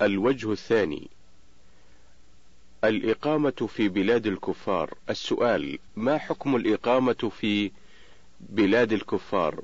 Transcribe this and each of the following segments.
الوجه الثاني: الإقامة في بلاد الكفار. السؤال: ما حكم الإقامة في بلاد الكفار؟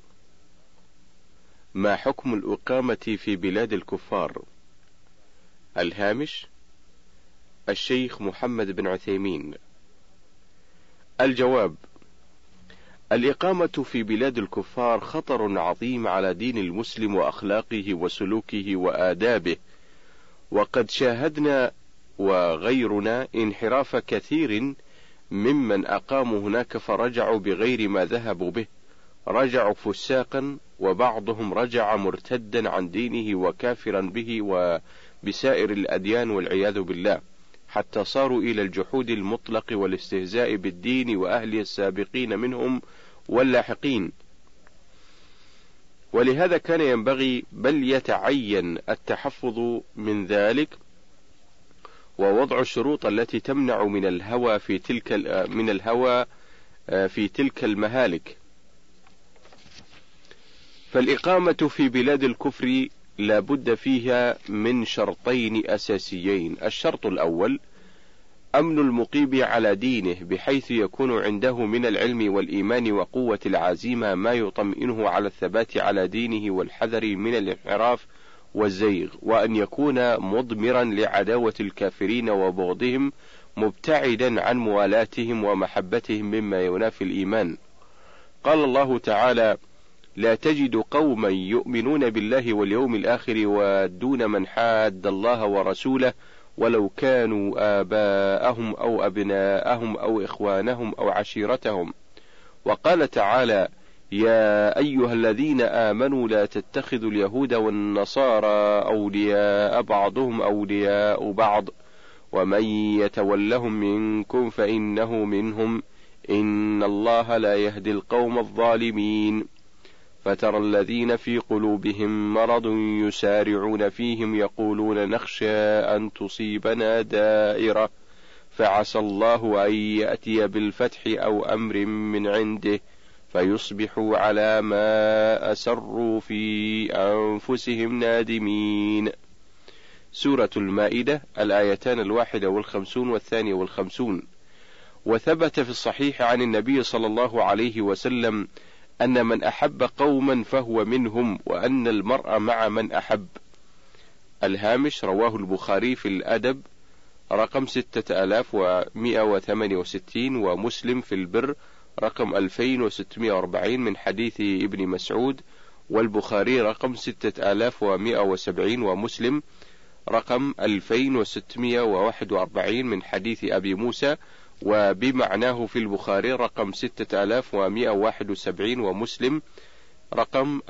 ما حكم الإقامة في بلاد الكفار؟ الهامش: الشيخ محمد بن عثيمين. الجواب: الإقامة في بلاد الكفار خطر عظيم على دين المسلم وأخلاقه وسلوكه وآدابه، وقد شاهدنا وغيرنا انحراف كثير ممن أقاموا هناك فرجعوا بغير ما ذهبوا به، رجعوا فساقا، وبعضهم رجع مرتدا عن دينه وكافرا به وبسائر الأديان والعياذ بالله، حتى صاروا إلى الجحود المطلق والاستهزاء بالدين وأهله السابقين منهم واللاحقين. ولهذا كان ينبغي بل يتعين التحفظ من ذلك، ووضع الشروط التي تمنع من الهوى في تلك المهالك. فالإقامة في بلاد الكفر لا بد فيها من شرطين أساسيين: الشرط الأول أمن المقيم على دينه، بحيث يكون عنده من العلم والإيمان وقوة العزيمة ما يطمئنه على الثبات على دينه والحذر من الانحراف والزيغ، وأن يكون مضمرا لعداوة الكافرين وبغضهم، مبتعدا عن موالاتهم ومحبتهم مما ينافي الإيمان. قال الله تعالى: لا تجد قوما يؤمنون بالله واليوم الآخر يوادون من حاد الله ورسوله ولو كانوا آباءهم أو أبناءهم أو إخوانهم أو عشيرتهم. وقال تعالى: يا أيها الذين آمنوا لا تتخذوا اليهود والنصارى أولياء بعضهم أولياء بعض ومن يتولهم منكم فإنه منهم إن الله لا يهدي القوم الظالمين. فترى الذين في قلوبهم مرض يسارعون فيهم يقولون نخشى أن تصيبنا دائرة فعسى الله أن يأتي بالفتح أو أمر من عنده فيصبحوا على ما أسروا في أنفسهم نادمين. سورة المائدة، الآيتان 51 و52. وثبت في الصحيح عن النبي صلى الله عليه وسلم أن من أحب قوما فهو منهم، وأن المرء مع من أحب. الهامش: رواه البخاري في الأدب رقم 6168، ومسلم في البر رقم 2640 من حديث ابن مسعود، والبخاري رقم 6170، ومسلم رقم 2641 من حديث أبي موسى، وبمعناه في البخاري رقم 6171، ومسلم رقم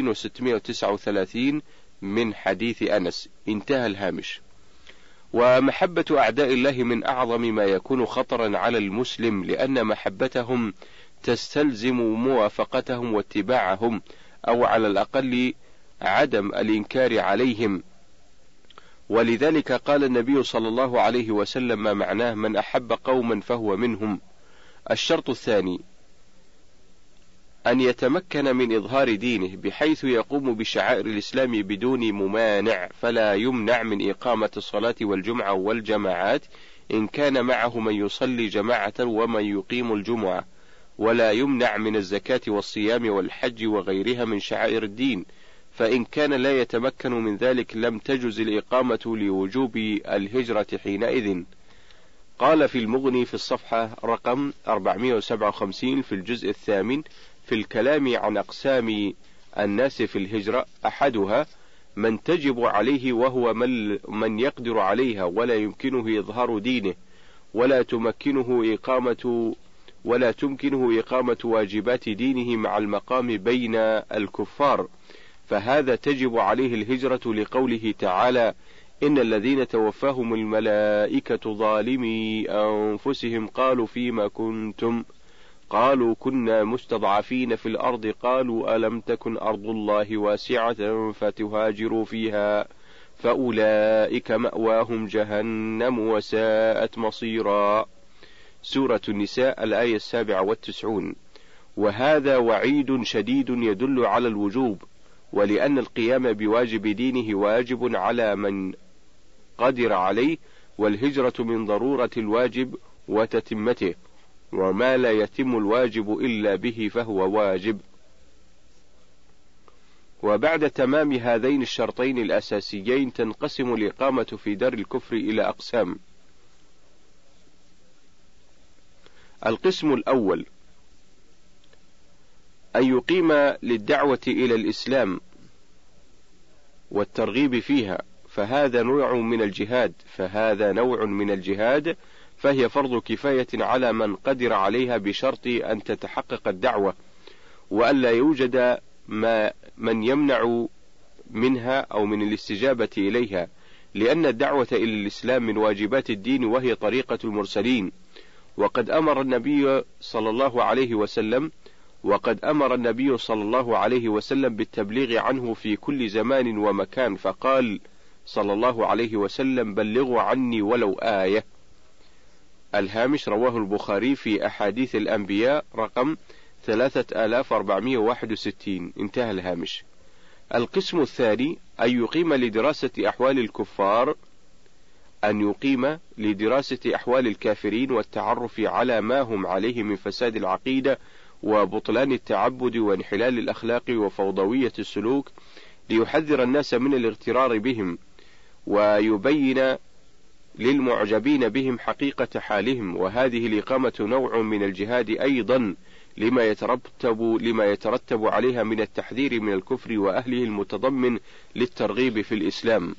2639 من حديث أنس. انتهى الهامش. ومحبة أعداء الله من أعظم ما يكون خطرا على المسلم، لأن محبتهم تستلزم موافقتهم واتباعهم، أو على الأقل عدم الإنكار عليهم. ولذلك قال النبي صلى الله عليه وسلم ما معناه: من أحب قوما فهو منهم. الشرط الثاني أن يتمكن من إظهار دينه، بحيث يقوم بشعائر الإسلام بدون ممانع، فلا يمنع من إقامة الصلاة والجمعة والجماعات إن كان معه من يصلي جماعة ومن يقيم الجمعة، ولا يمنع من الزكاة والصيام والحج وغيرها من شعائر الدين، فإن كان لا يتمكن من ذلك لم تجز الإقامة لوجوب الهجرة حينئذ. قال في المغني في الصفحة رقم 457 في الجزء 8 في الكلام عن أقسام الناس في الهجرة: أحدها من تجب عليه وهو من يقدر عليها ولا يمكنه إظهار دينه ولا تمكنه إقامة واجبات دينه مع المقام بين الكفار، فهذا تجب عليه الهجرة، لقوله تعالى: إن الذين توفاهم الملائكة ظالمي أنفسهم قالوا فيما كنتم، قالوا كنا مستضعفين في الأرض، قالوا ألم تكن أرض الله واسعة فتهاجروا فيها فأولئك مأواهم جهنم وساءت مصيرا. سورة النساء، الآية 97. وهذا وعيد شديد يدل على الوجوب، ولأن القيام بواجب دينه واجب على من قدر عليه، والهجرة من ضرورة الواجب وتتمته، وما لا يتم الواجب إلا به فهو واجب. وبعد تمام هذين الشرطين الأساسيين تنقسم الإقامة في دار الكفر إلى أقسام. القسم الأول أن يقيم للدعوة إلى الإسلام والترغيب فيها، فهذا نوع من الجهاد، فهي فرض كفاية على من قدر عليها بشرط أن تتحقق الدعوة، وأن لا يوجد من يمنع منها أو من الاستجابة إليها، لأن الدعوة إلى الإسلام من واجبات الدين، وهي طريقة المرسلين. وقد أمر النبي صلى الله عليه وسلم بالتبليغ عنه في كل زمان ومكان، فقال صلى الله عليه وسلم: بلغوا عني ولو آية. الهامش: رواه البخاري في أحاديث الأنبياء رقم 3461. انتهى الهامش. القسم الثاني أن يقيم لدراسة أحوال الكافرين والتعرف على ما هم عليه من فساد العقيدة وبطلان التعبد وانحلال الأخلاق وفوضوية السلوك، ليحذر الناس من الاغترار بهم، ويبين للمعجبين بهم حقيقة حالهم. وهذه الإقامة نوع من الجهاد أيضا، لما يترتب عليها من التحذير من الكفر وأهله، المتضمن للترغيب في الإسلام.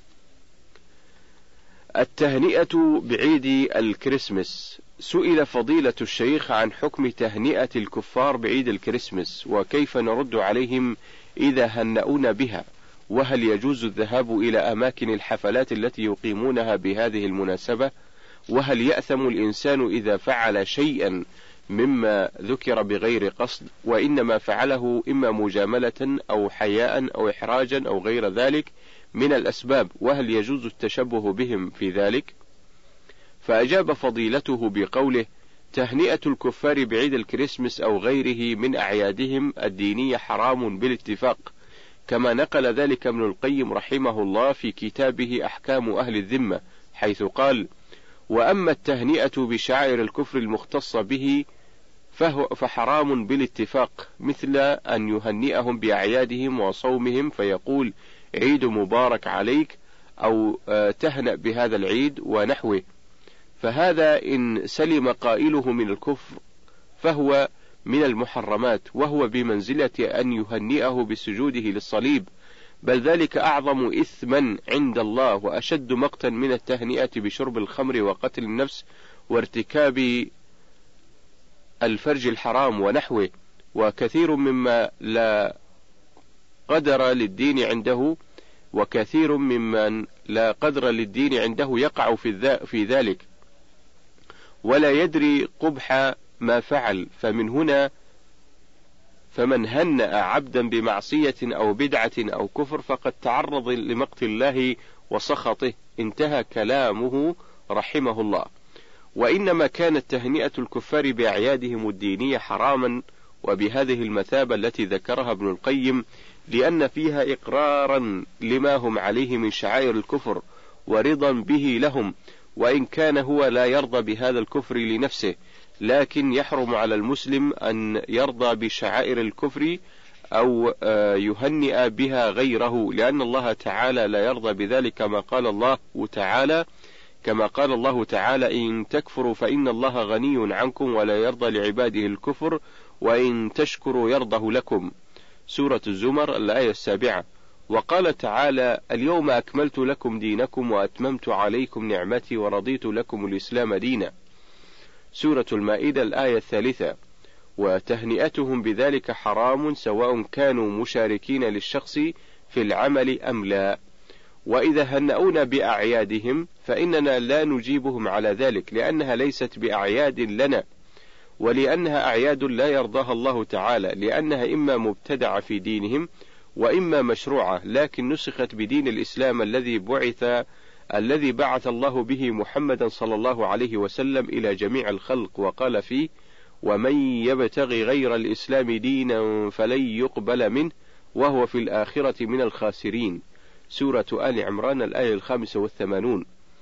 التهنئة بعيد الكريسماس. سئل فضيلة الشيخ عن حكم تهنئة الكفار بعيد الكريسماس، وكيف نرد عليهم إذا هنؤونا بها، وهل يجوز الذهاب إلى أماكن الحفلات التي يقيمونها بهذه المناسبة، وهل يأثم الإنسان إذا فعل شيئا مما ذكر بغير قصد، وإنما فعله إما مجاملة أو حياء أو إحراجا أو غير ذلك من الأسباب، وهل يجوز التشبه بهم في ذلك؟ فأجاب فضيلته بقوله: تهنئة الكفار بعيد الكريسماس أو غيره من أعيادهم الدينية حرام بالاتفاق، كما نقل ذلك ابن القيم رحمه الله في كتابه أحكام أهل الذمة، حيث قال: وأما التهنئة بشعائر الكفر المختصة به فحرام بالاتفاق، مثل أن يهنئهم بأعيادهم وصومهم، فيقول: عيد مبارك عليك، أو تهنأ بهذا العيد ونحوه، فهذا إن سلم قائله من الكفر فهو من المحرمات، وهو بمنزلة أن يهنئه بسجوده للصليب، بل ذلك أعظم إثما عند الله وأشد مقتا من التهنئة بشرب الخمر وقتل النفس وارتكاب الفرج الحرام ونحوه. وكثير ممن لا قدر للدين عنده يقع في ذلك ولا يدري قبح ما فعل، فمن هنأ عبدا بمعصية أو بدعة أو كفر فقد تعرض لمقت الله وسخطه. انتهى كلامه رحمه الله. وإنما كانت تهنئة الكفار بأعيادهم الدينية حراما وبهذه المثابة التي ذكرها ابن القيم، لأن فيها إقرارا لما هم عليه من شعائر الكفر ورضا به لهم، وإن كان هو لا يرضى بهذا الكفر لنفسه، لكن يحرم على المسلم أن يرضى بشعائر الكفر أو يهنئ بها غيره، لأن الله تعالى لا يرضى بذلك، كما قال الله تعالى: إن تكفروا فإن الله غني عنكم ولا يرضى لعباده الكفر وإن تشكروا يرضه لكم. سورة الزمر الآية 7. وقال تعالى: اليوم أكملت لكم دينكم وأتممت عليكم نعمتي ورضيت لكم الإسلام دينا. سورة المائدة الآية 3. وتهنئتهم بذلك حرام سواء كانوا مشاركين للشخص في العمل أم لا. وإذا هنؤونا بأعيادهم فإننا لا نجيبهم على ذلك، لأنها ليست بأعياد لنا، ولأنها أعياد لا يرضاها الله تعالى، لأنها إما مبتدعة في دينهم وإما مشروعة، لكن نسخت بدين الإسلام الذي بعث الله به محمدا صلى الله عليه وسلم إلى جميع الخلق، وقال فيه: ومن يبتغي غير الإسلام دينا فلن يقبل منه وهو في الآخرة من الخاسرين. سورة آل عمران الآية 85.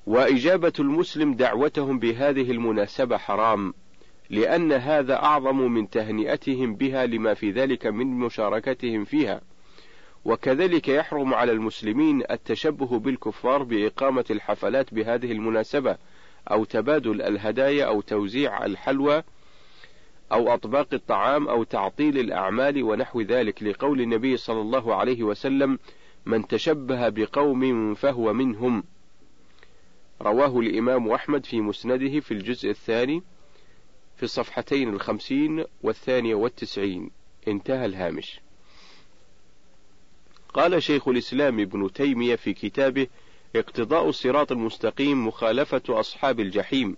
وإجابة المسلم دعوتهم بهذه المناسبة حرام، لأن هذا أعظم من تهنئتهم بها لما في ذلك من مشاركتهم فيها. وكذلك يحرم على المسلمين التشبه بالكفار بإقامة الحفلات بهذه المناسبة، أو تبادل الهدايا، أو توزيع الحلوى، أو أطباق الطعام، أو تعطيل الأعمال ونحو ذلك، لقول النبي صلى الله عليه وسلم: من تشبه بقوم فهو منهم. رواه الإمام أحمد في مسنده في الجزء الثاني في الصفحتين 50 و92. انتهى الهامش. قال شيخ الإسلام ابن تيمية في كتابه اقتضاء الصراط المستقيم مخالفة أصحاب الجحيم: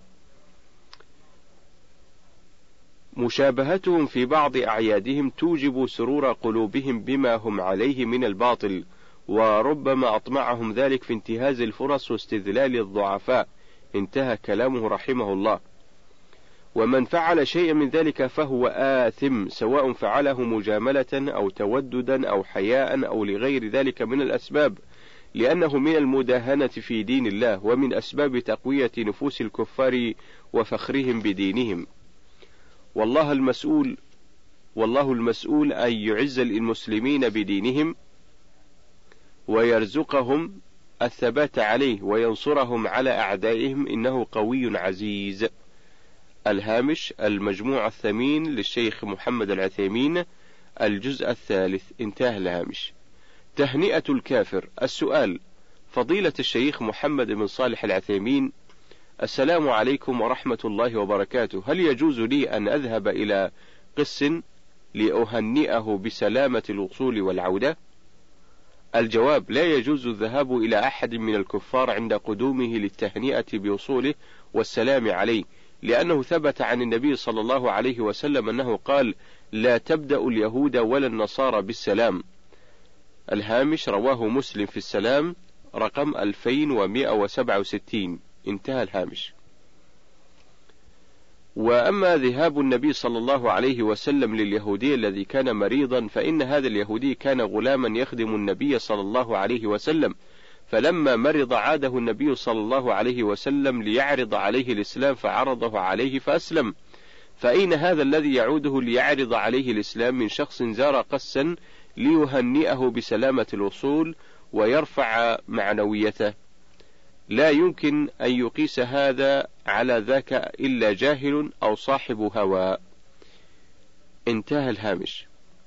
مشابهتهم في بعض أعيادهم توجب سرور قلوبهم بما هم عليه من الباطل، وربما أطمعهم ذلك في انتهاز الفرص واستذلال الضعفاء. انتهى كلامه رحمه الله. ومن فعل شيئا من ذلك فهو آثم، سواء فعله مجاملة أو توددا أو حياء أو لغير ذلك من الأسباب، لأنه من المداهنة في دين الله، ومن أسباب تقوية نفوس الكفار وفخرهم بدينهم. والله المسؤول أن يعز المسلمين بدينهم ويرزقهم الثبات عليه وينصرهم على أعدائهم، إنه قوي عزيز. الهامش: المجموع الثمين للشيخ محمد العثيمين، الجزء الثالث. انتهى الهامش. تهنئة الكافر. السؤال: فضيلة الشيخ محمد بن صالح العثيمين، السلام عليكم ورحمة الله وبركاته. هل يجوز لي أن أذهب إلى قس لأهنئه بسلامة الوصول والعودة؟ الجواب: لا يجوز الذهاب إلى أحد من الكفار عند قدومه للتهنئة بوصوله والسلام عليه، لأنه ثبت عن النبي صلى الله عليه وسلم أنه قال: لا تبدأ اليهود ولا النصارى بالسلام. الهامش: رواه مسلم في السلام رقم 2167. انتهى الهامش. وأما ذهاب النبي صلى الله عليه وسلم لليهودي الذي كان مريضا، فإن هذا اليهودي كان غلاما يخدم النبي صلى الله عليه وسلم، فلما مرض عاده النبي صلى الله عليه وسلم ليعرض عليه الإسلام، فعرضه عليه فأسلم. فأين هذا الذي يعوده ليعرض عليه الإسلام من شخص زار قسا ليهنئه بسلامة الوصول ويرفع معنويته؟ لا يمكن أن يقيس هذا على ذاك إلا جاهل أو صاحب هوى. انتهى الهامش.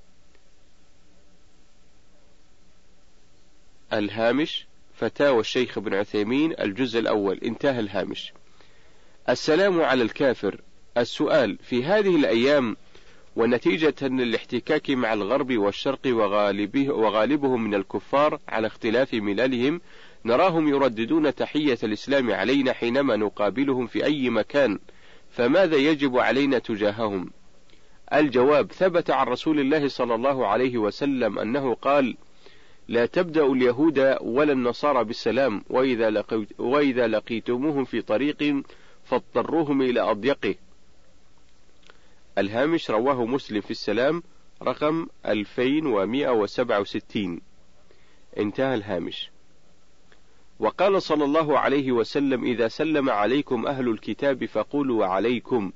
الهامش: فتاوى الشيخ ابن عثيمين، الجزء الأول. انتهى الهامش. السلام على الكافر. السؤال: في هذه الأيام ونتيجة للاحتكاك مع الغرب والشرق وغالبهم من الكفار على اختلاف مللهم، نراهم يرددون تحية الإسلام علينا حينما نقابلهم في أي مكان، فماذا يجب علينا تجاههم؟ الجواب: ثبت عن رسول الله صلى الله عليه وسلم أنه قال: لا تبدأ اليهود ولا النصارى بالسلام، وإذا لقيتموهم في طريق فاضطروهم إلى أضيقه. الهامش: رواه مسلم في السلام رقم 2167. انتهى الهامش. وقال صلى الله عليه وسلم: إذا سلم عليكم أهل الكتاب فقولوا وعليكم.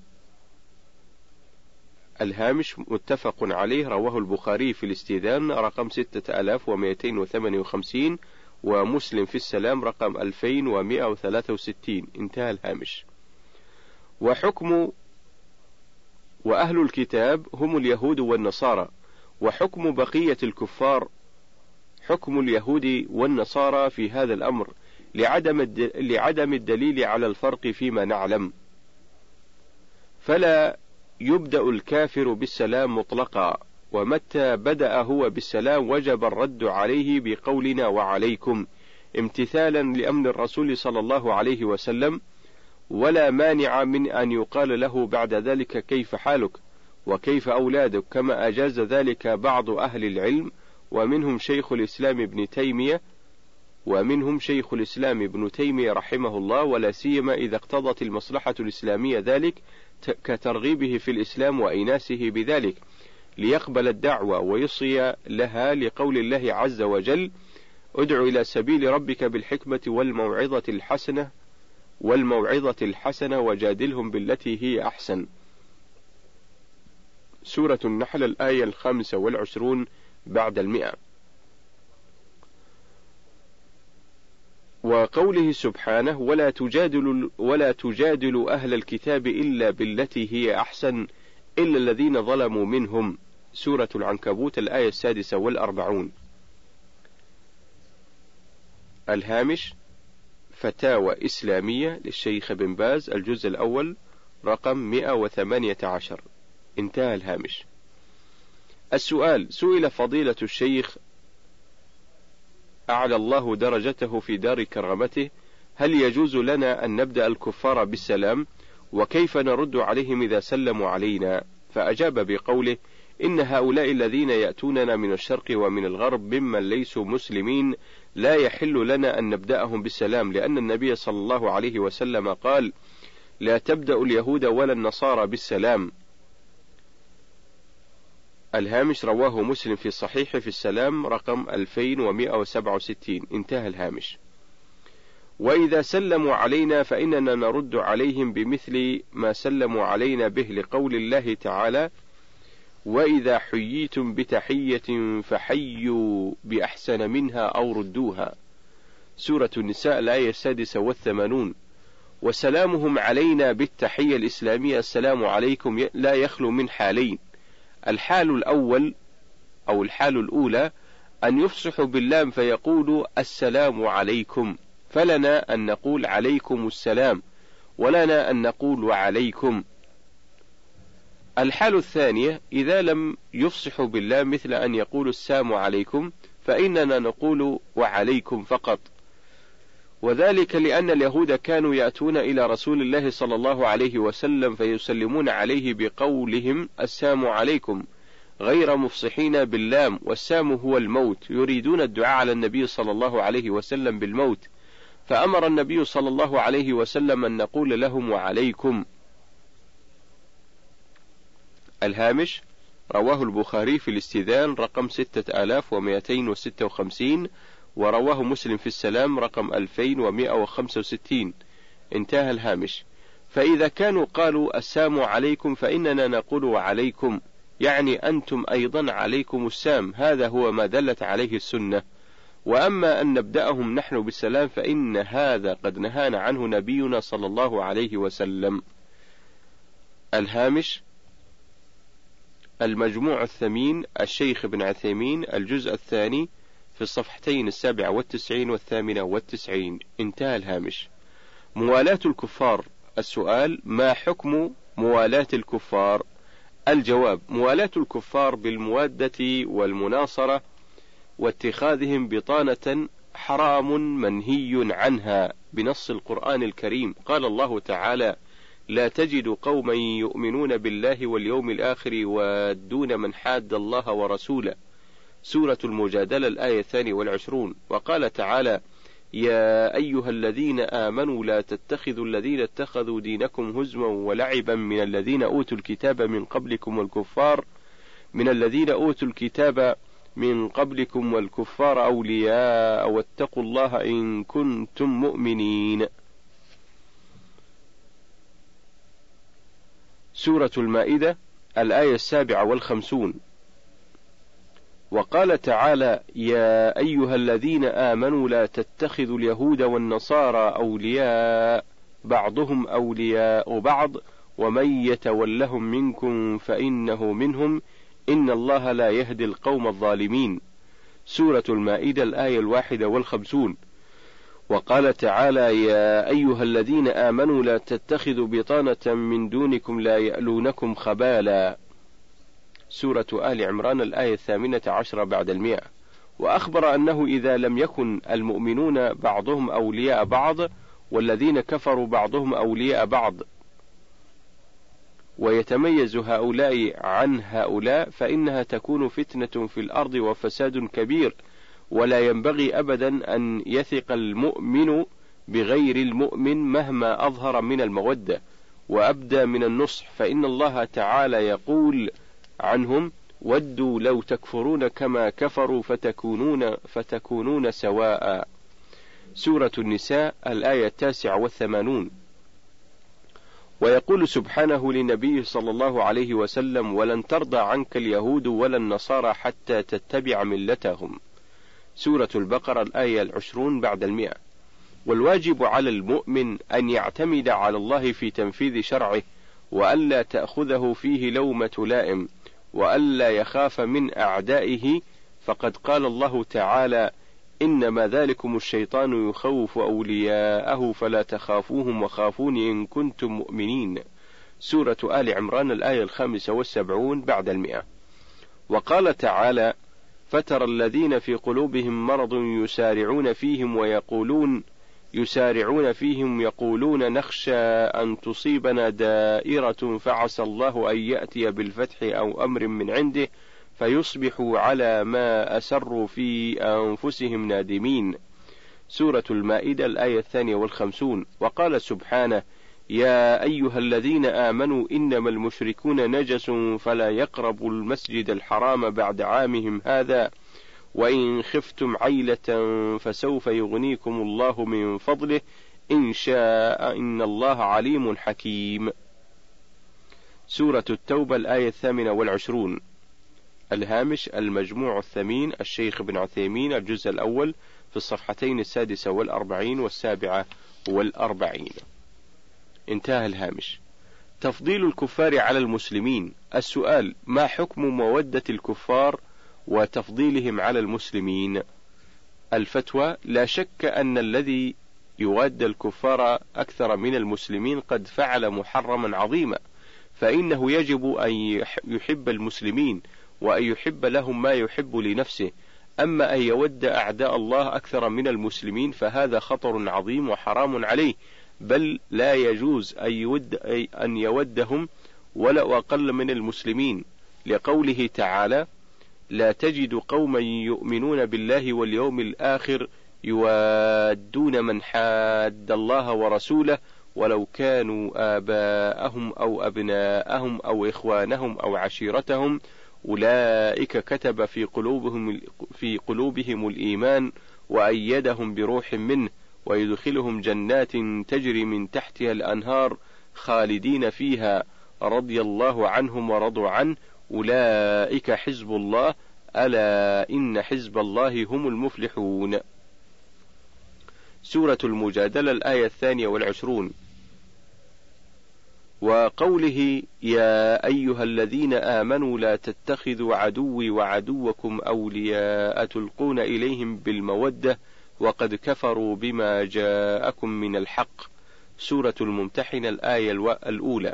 الهامش: متفق عليه، رواه البخاري في الاستئذان رقم 6258، ومسلم في السلام رقم 2163. انتهى الهامش. وأهل الكتاب هم اليهود والنصارى، وحكم بقية الكفار حكم اليهود والنصارى في هذا الأمر، لعدم الدليل على الفرق فيما نعلم. فلا يبدأ الكافر بالسلام مطلقا، ومتى بدأ هو بالسلام وجب الرد عليه بقولنا وعليكم، امتثالا لأمر الرسول صلى الله عليه وسلم، ولا مانع من أن يقال له بعد ذلك: كيف حالك وكيف أولادك، كما أجاز ذلك بعض أهل العلم، ومنهم شيخ الإسلام ابن تيمية رحمه الله، ولا سيما إذا اقتضت المصلحة الإسلامية ذلك كترغيبه في الإسلام وإيناسه بذلك ليقبل الدعوة ويصي لها، لقول الله عز وجل: ادع إلى سبيل ربك بالحكمة والموعظة الحسنة والموعظة الحسنة وجادلهم بالتي هي أحسن. سورة النحل الآية 25 بعد 100. وقوله سبحانه ولا تجادل أهل الكتاب إلا بالتي هي أحسن إلا الذين ظلموا منهم. سورة العنكبوت الآية 46. الهامش: فتاوى إسلامية للشيخ بن باز، الجزء الأول رقم 118. انتهى الهامش. السؤال: سئل فضيلة الشيخ أعلى الله درجته في دار كرامته: هل يجوز لنا أن نبدأ الكفار بالسلام؟ وكيف نرد عليهم إذا سلموا علينا؟ فأجاب بقوله: إن هؤلاء الذين يأتوننا من الشرق ومن الغرب ممن ليسوا مسلمين لا يحل لنا أن نبدأهم بالسلام، لأن النبي صلى الله عليه وسلم قال: لا تبدأ اليهود ولا النصارى بالسلام. الهامش: رواه مسلم في صحيح في السلام رقم 2167. انتهى الهامش. وإذا سلموا علينا فإننا نرد عليهم بمثل ما سلموا علينا به، لقول الله تعالى: وإذا حييتم بتحية فحيوا بأحسن منها أو ردوها. سورة النساء الآية 86. وسلامهم علينا بالتحية الإسلامية السلام عليكم لا يخلو من حالين: الحال الأول أو الحال الأولى أن يفصحوا باللام فيقولوا السلام عليكم، فلنا أن نقول عليكم السلام، ولنا أن نقول وعليكم. الحال الثانية إذا لم يفصحوا باللام مثل أن يقولوا السلام عليكم، فإننا نقول وعليكم فقط، وذلك لأن اليهود كانوا يأتون إلى رسول الله صلى الله عليه وسلم فيسلمون عليه بقولهم السلام عليكم غير مفصحين باللام، والسام هو الموت، يريدون الدعاء على النبي صلى الله عليه وسلم بالموت، فأمر النبي صلى الله عليه وسلم أن نقول لهم وعليكم. الهامش: رواه البخاري في الاستئذان رقم 6256، ورواه مسلم في السلام رقم 2165. انتهى الهامش. فإذا كانوا قالوا السلام عليكم فإننا نقول وعليكم، يعني أنتم أيضا عليكم السام، هذا هو ما دلت عليه السنة. وأما أن نبدأهم نحن بالسلام فإن هذا قد نهانا عنه نبينا صلى الله عليه وسلم. الهامش: المجموع الثمين الشيخ ابن عثيمين، الجزء الثاني في الصفحتين 97 و98. انتهى الهامش. موالاة الكفار. السؤال: ما حكم موالاة الكفار؟ الجواب: موالاة الكفار بالموادة والمناصرة واتخاذهم بطانة حرام منهي عنها بنص القرآن الكريم. قال الله تعالى: لا تجد قوما يؤمنون بالله واليوم الآخر يوادون من حاد الله ورسوله. سورة المجادلة الآية 22. وقال تعالى: يا أيها الذين آمنوا لا تتخذوا الذين اتخذوا دينكم هزوا ولعبا من الذين أوتوا الكتاب من قبلكم والكفار أولياء واتقوا الله إن كنتم مؤمنين. سورة المائدة الآية 57. وقال تعالى: يا أيها الذين آمنوا لا تتخذوا اليهود والنصارى أولياء بعضهم أولياء بعض ومن يتولهم منكم فإنه منهم إن الله لا يهدي القوم الظالمين. سورة المائدة الآية 51. وقال تعالى: يا أيها الذين آمنوا لا تتخذوا بطانة من دونكم لا يألونكم خبالا. سورة آل عمران الآية 18 بعد 100. وأخبر أنه إذا لم يكن المؤمنون بعضهم أولياء بعض والذين كفروا بعضهم أولياء بعض ويتميز هؤلاء عن هؤلاء فإنها تكون فتنة في الأرض وفساد كبير، ولا ينبغي أبدا أن يثق المؤمن بغير المؤمن مهما أظهر من المودة وأبدى من النصح، فإن الله تعالى يقول عنهم: ودوا لو تكفرون كما كفروا فتكونون سواء. سورة النساء الآية 89. ويقول سبحانه لنبيه صلى الله عليه وسلم: ولن ترضى عنك اليهود ولا النصارى حتى تتبع ملتهم. سورة البقرة الآية 20 بعد 100. والواجب على المؤمن أن يعتمد على الله في تنفيذ شرعه، وألا تأخذه فيه لومة لائم، وألا يخاف من أعدائه، فقد قال الله تعالى: إنما ذلكم الشيطان يخوف أولياءه فلا تخافوهم وخافون إن كنتم مؤمنين. سورة آل عمران الآية 75 بعد 100. وقال تعالى: فترى الذين في قلوبهم مرض يسارعون فيهم يقولون نخشى أن تصيبنا دائرة فعسى الله أن يأتي بالفتح أو أمر من عنده فيصبحوا على ما أسروا في أنفسهم نادمين. سورة المائدة الآية 52. وقال سبحانه: يا أيها الذين آمنوا إنما المشركون نجس فلا يقربوا المسجد الحرام بعد عامهم هذا وإن خفتم عيلة فسوف يغنيكم الله من فضله إن شاء إن الله عليم حكيم. سورة التوبة الآية 28. الهامش: المجموع الثمين الشيخ ابن عثيمين، الجزء الأول، في الصفحتين 46 و47. انتهى الهامش. تفضيل الكفار على المسلمين. السؤال: ما حكم مودة الكفار وتفضيلهم على المسلمين؟ الفتوى: لا شك أن الذي يواد الكفار أكثر من المسلمين قد فعل محرما عظيما، فإنه يجب أن يحب المسلمين وأن يحب لهم ما يحب لنفسه. أما أن يود أعداء الله أكثر من المسلمين فهذا خطر عظيم وحرام عليه، بل لا يجوز أن يودهم ولا أقل من المسلمين، لقوله تعالى: لا تجد قوما يؤمنون بالله واليوم الآخر يوادون من حاد الله ورسوله ولو كانوا آباءهم أو أبناءهم أو إخوانهم أو عشيرتهم أولئك كتب في قلوبهم الإيمان وأيدهم بروح منه ويدخلهم جنات تجري من تحتها الأنهار خالدين فيها رضي الله عنهم ورضوا عنه أولئك حزب الله ألا إن حزب الله هم المفلحون. سورة المجادلة الآية 22. وقوله: يا أيها الذين آمنوا لا تتخذوا عدوي وعدوكم أولياء تلقون إليهم بالمودة وقد كفروا بما جاءكم من الحق. سورة الممتحنة الآية الأولى.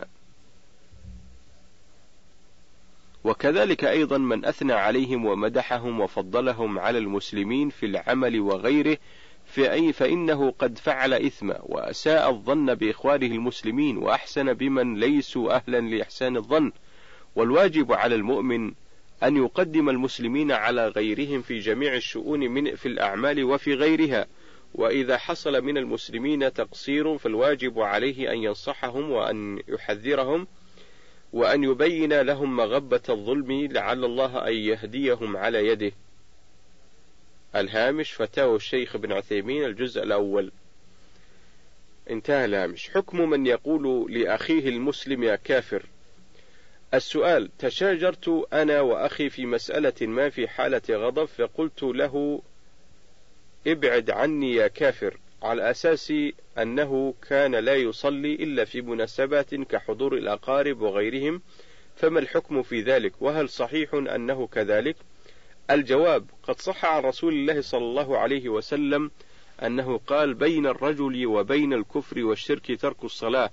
وكذلك أيضا من أثنى عليهم ومدحهم وفضلهم على المسلمين في العمل وغيره فإنه قد فعل إثما وأساء الظن بإخوانه المسلمين وأحسن بمن ليسوا أهلا لإحسان الظن. والواجب على المؤمن أن يقدم المسلمين على غيرهم في جميع الشؤون في الأعمال وفي غيرها، وإذا حصل من المسلمين تقصير فالواجب عليه أن ينصحهم وأن يحذرهم وأن يبين لهم مغبة الظلم لعل الله أن يهديهم على يده. الهامش: فتاوى الشيخ ابن عثيمين، الجزء الأول. انتهى الهامش. حكم من يقول لأخيه المسلم يا كافر. السؤال: تشاجرت أنا وأخي في مسألة ما في حالة غضب، فقلت له ابعد عني يا كافر، على أساس أنه كان لا يصلي إلا في مناسبات كحضور الأقارب وغيرهم، فما الحكم في ذلك؟ وهل صحيح أنه كذلك؟ الجواب: قد صح عن رسول الله صلى الله عليه وسلم أنه قال: بين الرجل وبين الكفر والشرك ترك الصلاة.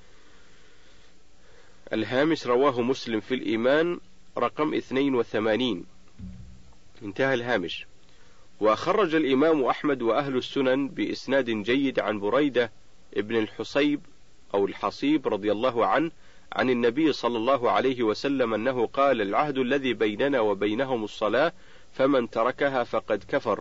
الهامش: رواه مسلم في الإيمان رقم 82. انتهى الهامش. وخرج الإمام أحمد وأهل السنن بإسناد جيد عن بريدة ابن الحصيب أو الحصيب رضي الله عنه عن النبي صلى الله عليه وسلم أنه قال: العهد الذي بيننا وبينهم الصلاة فمن تركها فقد كفر.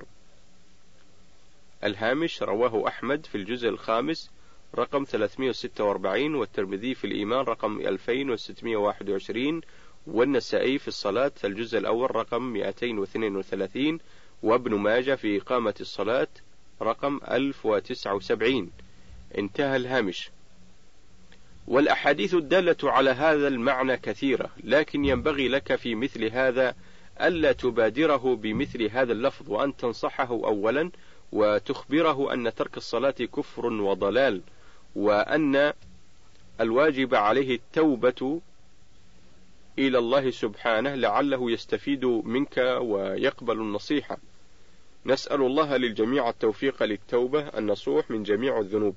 الهامش: رواه أحمد في الجزء الخامس رقم 346 والترمذي في الإيمان رقم 2621 والنسائي في الصلاة في الجزء الأول رقم 232 وابن ماجه في إقامة الصلاة رقم 1079. انتهى الهامش. والأحاديث الدالة على هذا المعنى كثيرة، لكن ينبغي لك في مثل هذا ألا تبادره بمثل هذا اللفظ، وأن تنصحه أولا وتخبره أن ترك الصلاة كفر وضلال، وأن الواجب عليه التوبة إلى الله سبحانه لعله يستفيد منك ويقبل النصيحة. نسأل الله للجميع التوفيق للتوبة النصوح من جميع الذنوب.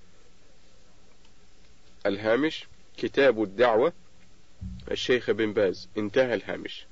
الهامش: كتاب الدعوة، الشيخ بن باز. انتهى الهامش.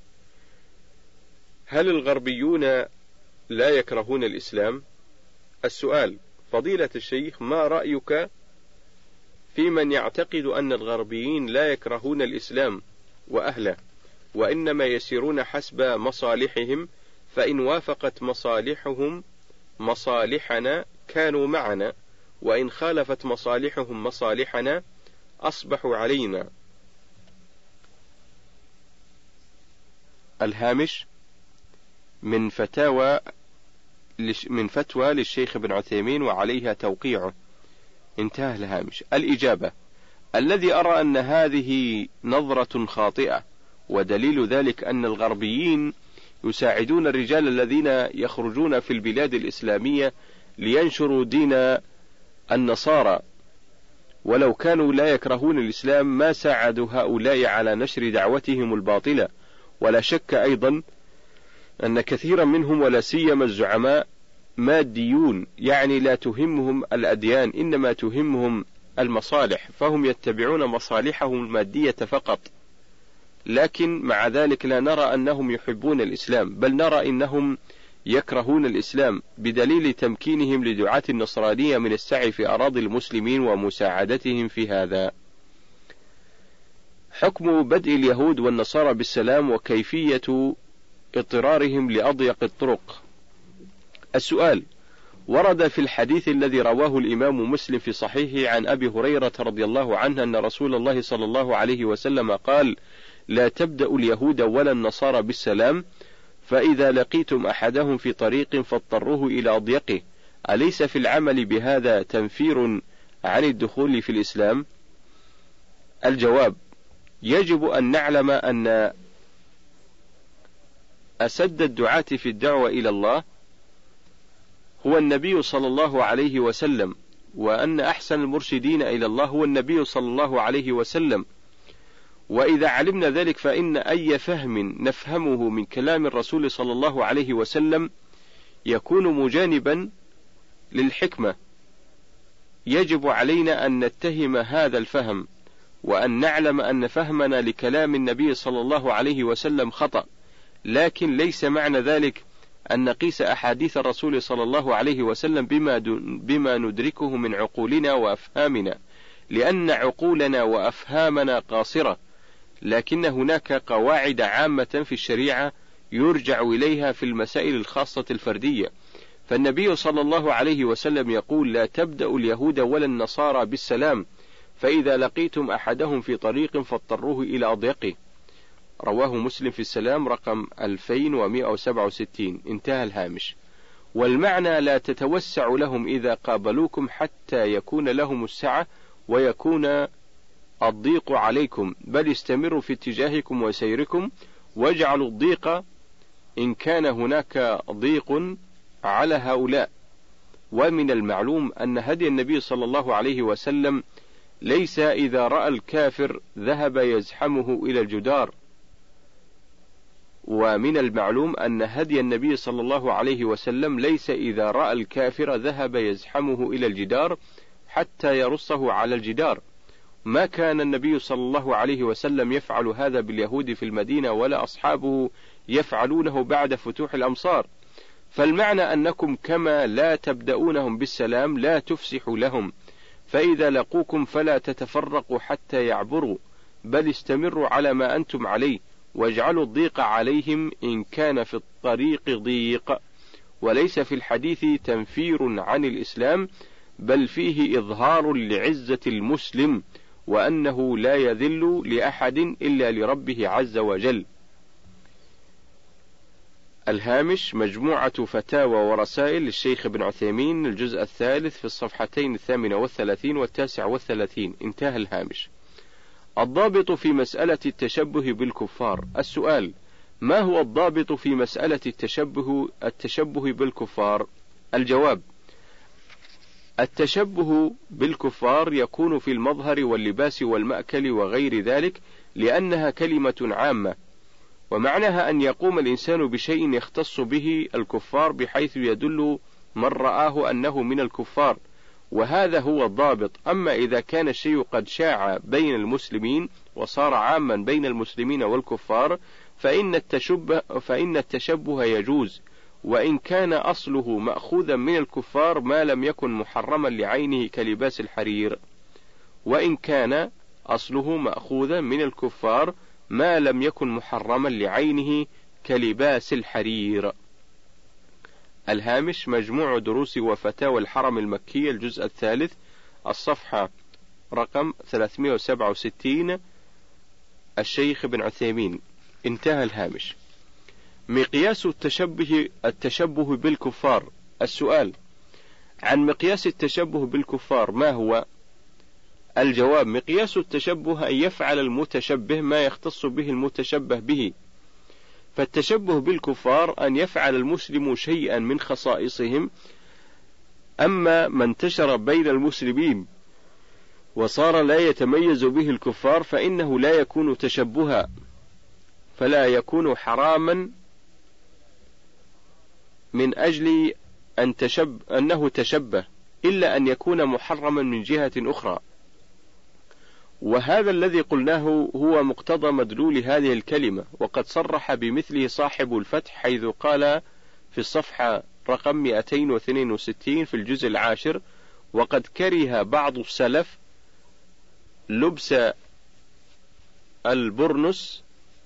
هل الغربيون لا يكرهون الإسلام؟ السؤال: فضيلة الشيخ، ما رأيك في من يعتقد أن الغربيين لا يكرهون الإسلام وأهله، وإنما يسيرون حسب مصالحهم، فإن وافقت مصالحهم مصالحنا كانوا معنا، وإن خالفت مصالحهم مصالحنا أصبحوا علينا. الهامش: من فتوى للشيخ ابن عثيمين وعليها توقيعه. انتهى الهامش. الإجابة: الذي أرى أن هذه نظرة خاطئة، ودليل ذلك أن الغربيين يساعدون الرجال الذين يخرجون في البلاد الإسلامية لينشروا دين النصارى، ولو كانوا لا يكرهون الإسلام ما ساعدوا هؤلاء على نشر دعوتهم الباطلة. ولا شك أيضا أن كثيرا منهم ولا سيما الزعماء ماديون، يعني لا تهمهم الأديان إنما تهمهم المصالح، فهم يتبعون مصالحهم المادية فقط. لكن مع ذلك لا نرى أنهم يحبون الإسلام، بل نرى أنهم يكرهون الإسلام، بدليل تمكينهم لدعاة النصرانية من السعي في أراضي المسلمين ومساعدتهم في هذا. حكم بدء اليهود والنصارى بالسلام وكيفية اضطرارهم لأضيق الطرق. السؤال: ورد في الحديث الذي رواه الإمام مسلم في صحيحه عن أبي هريرة رضي الله عنه أن رسول الله صلى الله عليه وسلم قال: لا تبدأ اليهود ولا النصارى بالسلام، فإذا لقيتم أحدهم في طريق فاضطروه إلى أضيقه. أليس في العمل بهذا تنفير عن الدخول في الإسلام؟ الجواب: يجب أن نعلم أن أسد الدعاة في الدعوة إلى الله هو النبي صلى الله عليه وسلم، وأن أحسن المرشدين إلى الله هو النبي صلى الله عليه وسلم. وإذا علمنا ذلك فإن أي فهم نفهمه من كلام الرسول صلى الله عليه وسلم يكون مجانبا للحكمة. يجب علينا أن نتهم هذا الفهم، وأن نعلم أن فهمنا لكلام النبي صلى الله عليه وسلم خطأ، لكن ليس معنى ذلك أن نقيس أحاديث الرسول صلى الله عليه وسلم بما ندركه من عقولنا وأفهامنا، لأن عقولنا وأفهامنا قاصرة، لكن هناك قواعد عامة في الشريعة يرجع إليها في المسائل الخاصة الفردية. فالنبي صلى الله عليه وسلم يقول: لا تبدأ اليهود ولا النصارى بالسلام، فإذا لقيتم أحدهم في طريق فاضطروه إلى أضيقه. رواه مسلم في السلام رقم 2167. انتهى الهامش. والمعنى: لا تتوسع لهم إذا قابلوكم حتى يكون لهم السعة ويكون الضيق عليكم، بل استمروا في اتجاهكم وسيركم، واجعلوا الضيق إن كان هناك ضيق على هؤلاء. ومن المعلوم أن هدي النبي صلى الله عليه وسلم ليس إذا رأى الكافر ذهب يزحمه إلى الجدار. ومن المعلوم أن هدي النبي صلى الله عليه وسلم ليس إذا رأى الكافر ذهب يزحمه إلى الجدار حتى يرصه على الجدار. ما كان النبي صلى الله عليه وسلم يفعل هذا باليهود في المدينة، ولا أصحابه يفعلونه بعد فتوح الأمصار. فالمعنى أنكم كما لا تبدأونهم بالسلام لا تفسحوا لهم، فإذا لقوكم فلا تتفرقوا حتى يعبروا، بل استمروا على ما أنتم عليه، واجعلوا الضيق عليهم إن كان في الطريق ضيق. وليس في الحديث تنفير عن الإسلام، بل فيه إظهار لعزة المسلم، وأنه لا يذل لأحد إلا لربه عز وجل. الهامش مجموعة فتاوى ورسائل للشيخ ابن عثيمين، الجزء الثالث في الصفحتين 38 و39. انتهى الهامش. الضابط في مسألة التشبه بالكفار. السؤال: ما هو الضابط في مسألة التشبه بالكفار؟ الجواب: التشبه بالكفار يكون في المظهر واللباس والمأكل وغير ذلك، لأنها كلمة عامة، ومعناها أن يقوم الإنسان بشيء يختص به الكفار بحيث يدل من رآه أنه من الكفار، وهذا هو الضابط. أما إذا كان الشيء قد شاع بين المسلمين وصار عاما بين المسلمين والكفار فإن التشبه يجوز، وإن كان أصله مأخوذا من الكفار ما لم يكن محرما لعينه كلباس الحرير. وإن كان أصله مأخوذا من الكفار ما لم يكن محرما لعينه كلباس الحرير. الهامش مجموع دروس وفتاوى الحرم المكي، الجزء الثالث، الصفحة رقم 367، الشيخ ابن عثيمين. انتهى الهامش. مقياس التشبه بالكفار. السؤال: عن مقياس التشبه بالكفار ما هو؟ الجواب: مقياس التشبه أن يفعل المتشبه ما يختص به المتشبه به. فالتشبه بالكفار أن يفعل المسلم شيئا من خصائصهم، أما ما انتشر بين المسلمين وصار لا يتميز به الكفار فإنه لا يكون تشبها، فلا يكون حراما من أجل أنه تشبه، إلا أن يكون محرما من جهة أخرى. وهذا الذي قلناه هو مقتضى مدلول هذه الكلمة، وقد صرح بمثله صاحب الفتح حيث قال في الصفحة رقم 262 في الجزء العاشر: وقد كره بعض السلف لبس البرنس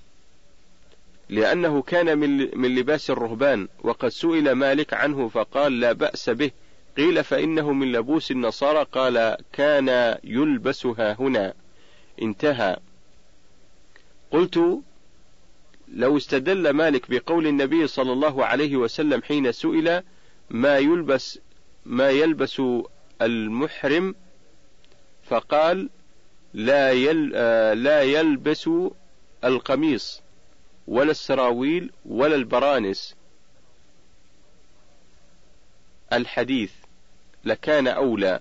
لأنه كان من لباس الرهبان، وقد سئل مالك عنه فقال لا بأس به. قيل فإنه من لبوس النصارى، قال كان يلبسها هنا. انتهى. قلت: لو استدل مالك بقول النبي صلى الله عليه وسلم حين سئل ما يلبس المحرم فقال لا يلبس القميص ولا السراويل ولا البرانس الحديث لكان أولى.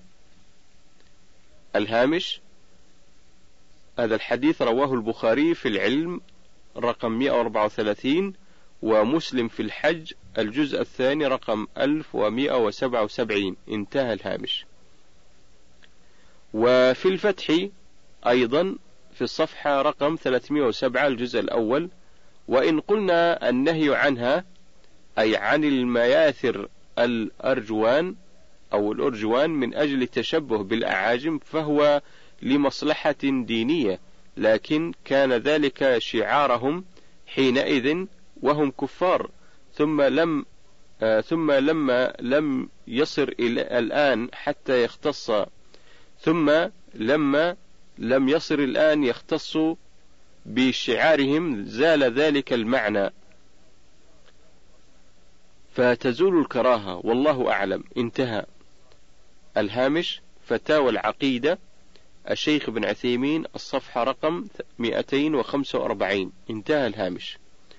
الهامش: هذا الحديث رواه البخاري في العلم رقم 134، ومسلم في الحج الجزء الثاني رقم 1177. انتهى الهامش. وفي الفتح أيضا في الصفحة رقم 307 الجزء الأول: وإن قلنا النهي عنها أي عن المياثر الأرجوان أو الأرجوان من أجل التشبه بالأعاجم فهو لمصلحة دينية، لكن كان ذلك شعارهم حينئذ وهم كفار، ثم لما لم يصر إلى الآن حتى يختص لما لم يصر الآن يختص بشعارهم زال ذلك المعنى فتزول الكراهة، والله أعلم. انتهى الهامش. فتاوى العقيدة الشيخ ابن عثيمين، الصفحة رقم 245. انتهى الهامش.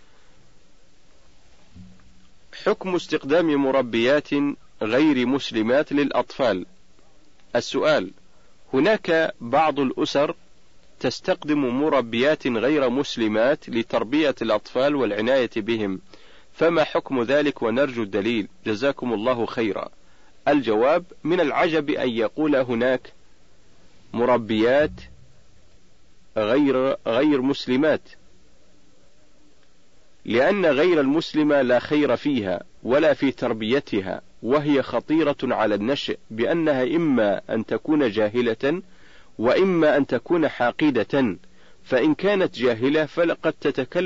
حكم استخدام مربيات غير مسلمات للأطفال. السؤال: هناك بعض الأسر تستخدم مربيات غير مسلمات لتربية الأطفال والعناية بهم، فما حكم ذلك ونرجو الدليل، جزاكم الله خيرا. الجواب: من العجب أن يقول هناك مربيات غير مسلمات، لأن غير المسلمة لا خير فيها ولا في تربيتها، وهي خطيرة على النشء، بأنها إما أن تكون جاهلة وإما أن تكون حاقدة، فإن كانت جاهلة فقد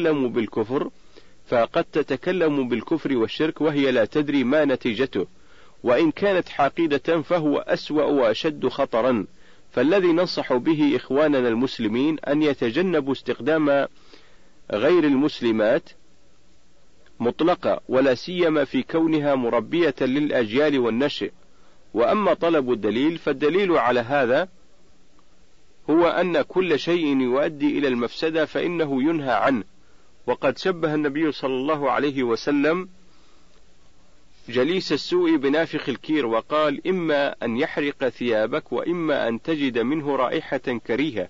تتكلم بالكفر والشرك وهي لا تدري ما نتيجته، وإن كانت حاقدة فهو أسوأ وأشد خطرا. فالذي ننصح به إخواننا المسلمين أن يتجنبوا استخدام غير المسلمات مطلقة، ولا سيما في كونها مربية للأجيال والنشء. وأما طلب الدليل فالدليل على هذا هو أن كل شيء يؤدي إلى المفسدة فإنه ينهى عنه. وقد شبه النبي صلى الله عليه وسلم جليس السوء بنافخ الكير، وقال: إما أن يحرق ثيابك وإما أن تجد منه رائحة كريهة.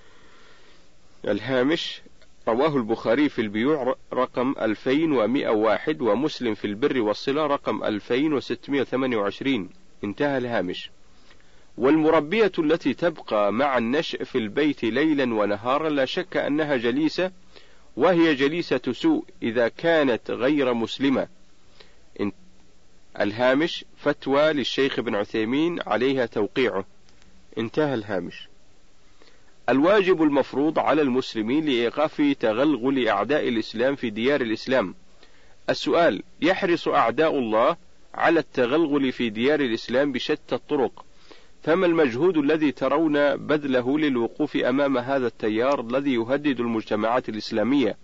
الهامش: رواه البخاري في البيوع رقم 2101، ومسلم في البر والصلة رقم 2628. انتهى الهامش. والمربية التي تبقى مع النشء في البيت ليلا ونهارا لا شك أنها جليسة، وهي جليسة سوء إذا كانت غير مسلمة. الهامش: فتوى للشيخ ابن عثيمين عليها توقيعه. انتهى الهامش. الواجب المفروض على المسلمين لإيقاف تغلغل أعداء الإسلام في ديار الإسلام. السؤال: يحرص أعداء الله على التغلغل في ديار الإسلام بشتى الطرق، فما المجهود الذي ترون بذله للوقوف أمام هذا التيار الذي يهدد المجتمعات الإسلامية؟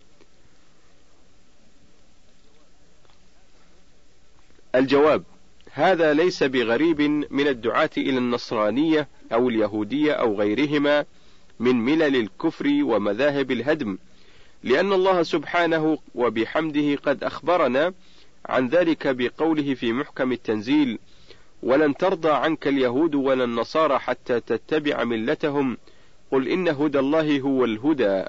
الجواب: هذا ليس بغريب من الدعاة إلى النصرانية أو اليهودية أو غيرهما من ملل الكفر ومذاهب الهدم، لأن الله سبحانه وبحمده قد أخبرنا عن ذلك بقوله في محكم التنزيل: ولن ترضى عنك اليهود ولا النصارى حتى تتبع ملتهم، قل إن هدى الله هو الهدى،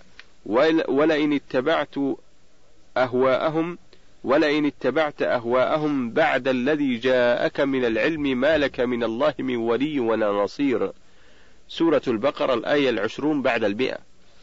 ولئن اتبعت أهواءهم بعد الذي جاءك من العلم ما لك من الله من ولي ولا نصير. سورة البقرة الآية 20 بعد 100.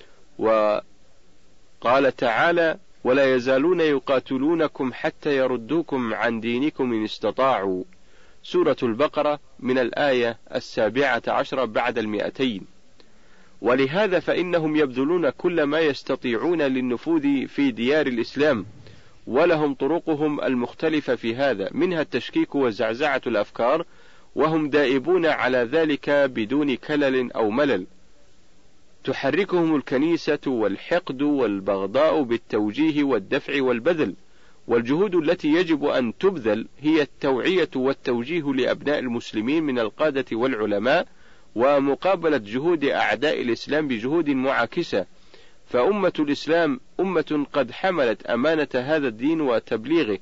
وقال تعالى: ولا يزالون يقاتلونكم حتى يردوكم عن دينكم إن استطاعوا. سورة البقرة من الآية 17 بعد 200. ولهذا فإنهم يبذلون كل ما يستطيعون للنفوذ في ديار الإسلام، ولهم طرقهم المختلفة في هذا، منها التشكيك وزعزعة الأفكار، وهم دائبون على ذلك بدون كلل أو ملل. تحركهم الكنيسة والحقد والبغضاء بالتوجيه والدفع والبذل، والجهود التي يجب أن تبذل هي التوعية والتوجيه لأبناء المسلمين من القادة والعلماء، ومقابلة جهود أعداء الإسلام بجهود معاكسة. فأمة الإسلام أمة قد حملت أمانة هذا الدين وتبليغه،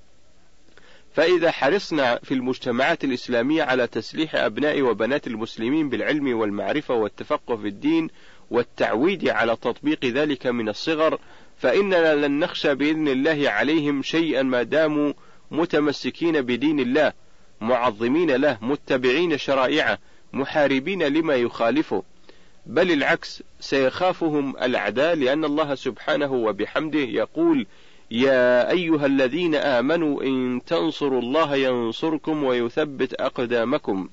فإذا حرصنا في المجتمعات الإسلامية على تسليح أبناء وبنات المسلمين بالعلم والمعرفة والتفقه في الدين والتعويد على تطبيق ذلك من الصغر، فإننا لن نخشى بإذن الله عليهم شيئا ما داموا متمسكين بدين الله، معظمين له، متبعين شرائعه، محاربين لما يخالفه، بل العكس، سيخافهم الأعداء، لأن الله سبحانه وبحمده يقول: يا أيها الذين آمنوا إن تنصروا الله ينصركم ويثبت أقدامكم.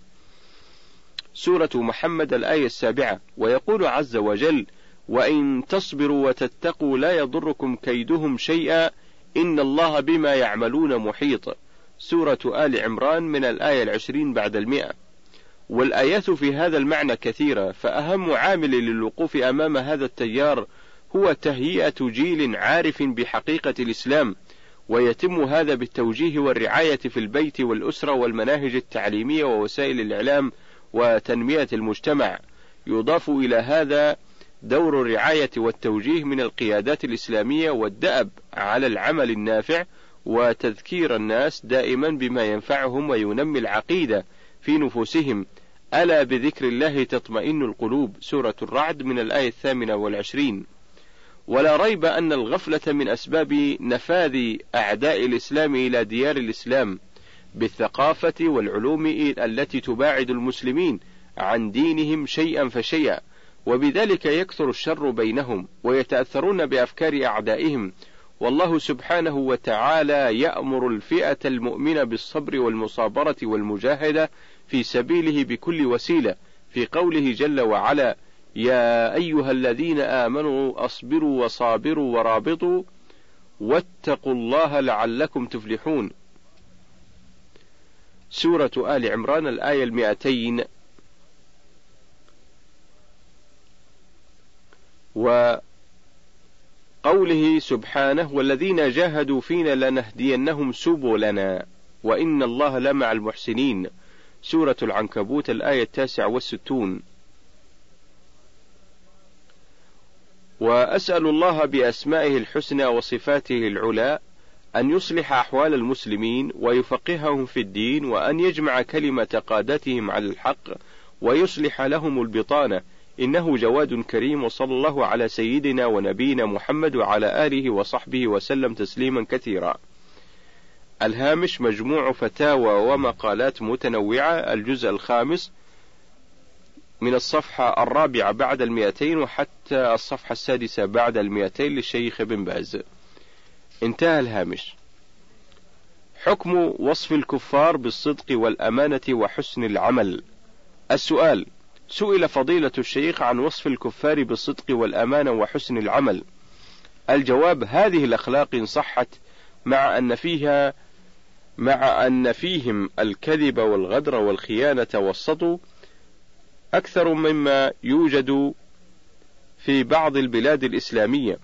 سورة محمد الآية 7. ويقول عز وجل: وإن تصبروا وتتقوا لا يضركم كيدهم شيئا إن الله بما يعملون محيط. سورة آل عمران من الآية 20 بعد 100. والآيات في هذا المعنى كثيرة، فأهم عامل للوقوف أمام هذا التيار هو تهيئة جيل عارف بحقيقة الإسلام، ويتم هذا بالتوجيه والرعاية في البيت والأسرة والمناهج التعليمية ووسائل الإعلام وتنمية المجتمع. يضاف إلى هذا دور الرعاية والتوجيه من القيادات الإسلامية والدأب على العمل النافع، وتذكير الناس دائما بما ينفعهم وينمي العقيدة في نفوسهم. ألا بذكر الله تطمئن القلوب. سورة الرعد من الآية 28. ولا ريب أن الغفلة من أسباب نفاذ أعداء الإسلام إلى ديار الإسلام بالثقافة والعلوم التي تباعد المسلمين عن دينهم شيئا فشيئا، وبذلك يكثر الشر بينهم ويتأثرون بأفكار أعدائهم. والله سبحانه وتعالى يأمر الفئة المؤمنة بالصبر والمصابرة والمجاهدة في سبيله بكل وسيلة، في قوله جل وعلا: يا أيها الذين آمنوا أصبروا وصابروا ورابطوا واتقوا الله لعلكم تفلحون. سورة آل عمران الآية 200. قوله سبحانه: والذين جاهدوا فينا لنهدينهم سبلنا وإن الله لمع المحسنين. سورة العنكبوت الآية 69. وأسأل الله بأسمائه الحسنى وصفاته العلى أن يصلح أحوال المسلمين ويفقههم في الدين، وأن يجمع كلمة قادتهم على الحق ويصلح لهم البطانة، إنه جواد كريم. وصلى الله على سيدنا ونبينا محمد وعلى آله وصحبه وسلم تسليما كثيرا. الهامش: مجموع فتاوى ومقالات متنوعة، الجزء الخامس، من الصفحة 4 بعد 200 وحتى الصفحة 6 بعد 200 للشيخ ابن باز. انتهى الهامش. حكم وصف الكفار بالصدق والأمانة وحسن العمل. السؤال: سئل فضيلة الشيخ عن وصف الكفار بالصدق والأمانة وحسن العمل. الجواب: هذه الأخلاق إن صحت مع أن فيهم الكذب والغدر والخيانة والسطو أكثر مما يوجد في بعض البلاد الإسلامية،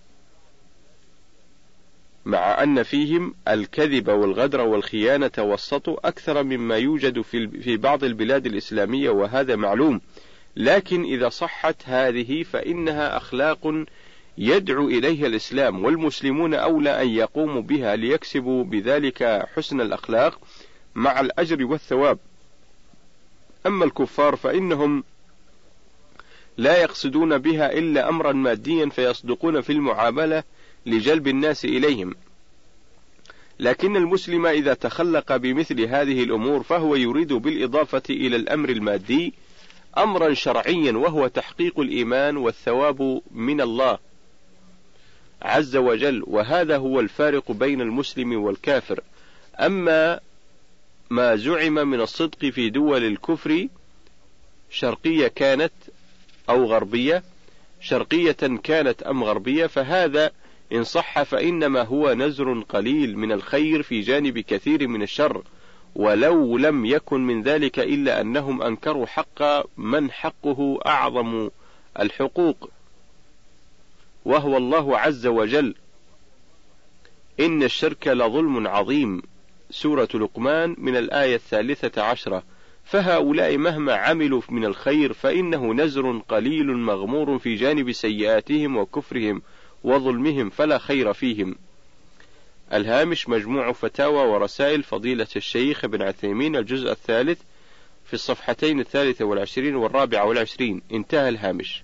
مع أن فيهم الكذب والغدر والخيانة والسطو أكثر مما يوجد في بعض البلاد الإسلامية، وهذا معلوم. لكن إذا صحت هذه فإنها أخلاق يدعو إليها الإسلام، والمسلمون أولى أن يقوموا بها ليكسبوا بذلك حسن الأخلاق مع الأجر والثواب. أما الكفار فإنهم لا يقصدون بها إلا أمرا ماديا، فيصدقون في المعاملة لجلب الناس إليهم. لكن المسلم إذا تخلق بمثل هذه الأمور فهو يريد بالإضافة إلى الأمر المادي أمرا شرعيا، وهو تحقيق الإيمان والثواب من الله عز وجل، وهذا هو الفارق بين المسلم والكافر. أما ما زعم من الصدق في دول الكفر، شرقية كانت أو غربية، شرقية كانت أم غربية، فهذا إن صح فإنما هو نزر قليل من الخير في جانب كثير من الشر، ولو لم يكن من ذلك إلا أنهم أنكروا حق من حقه أعظم الحقوق، وهو الله عز وجل. إن الشرك لظلم عظيم. سورة لقمان من الآية 13. فهؤلاء مهما عملوا من الخير فإنه نزر قليل مغمور في جانب سيئاتهم وكفرهم وظلمهم، فلا خير فيهم. الهامش: مجموع فتاوى ورسائل فضيلة الشيخ ابن عثيمين، الجزء الثالث، في الصفحتين 23 و24. انتهى الهامش.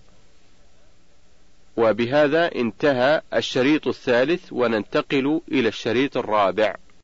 وبهذا انتهى الشريط الثالث، وننتقل إلى الشريط الرابع.